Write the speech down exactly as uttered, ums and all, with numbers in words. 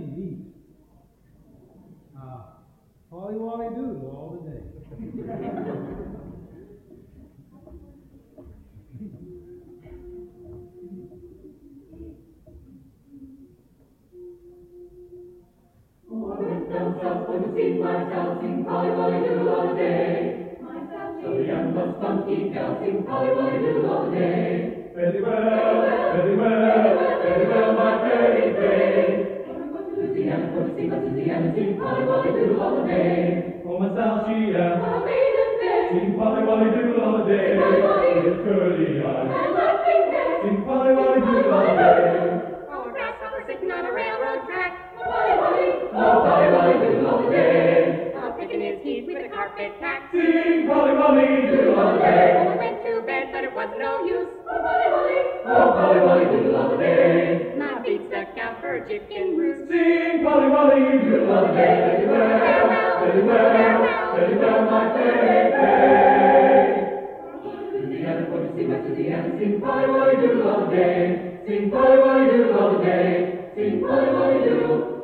and eat. Ah, Polly Wolly Doodle all the day. Myself for to sing myself, sing Polly Wolly Doodle all the day. Myself, so the young most funky girl, sing Polly Wolly Doodle all the day. Very well, very well, very well, my fairy day. Louisiana for to sing my Louisiana, sing Polly Wolly Doodle all the day. For myself she am, a maiden fair, sing Polly Wolly Doodle all the day. With curly eyes, and laughing hair, sing Polly Wolly Doodle all the day. oh, a grasshopper sitting on a railroad track, Polly Wolly, oh, Polly Wolly Doodle all the day. Oh, picking his teeth with a carpet tack, Sing Polly Wolly Doodle all the day. oh, I went to bed, but it was no use, oh, Polly Wolly, oh, Polly Wolly Doodle all the day. My feet stuck out for a chicken roost. Sing Polly Wolly Doodle all the day. Very well, very well, very well, my fairy day. Louisiana for to sing my Louisiana, sing Polly Wolly Doodle all the day. Sing Polly Wolly Doodle all the day. Sing Polly Wolly Doodle.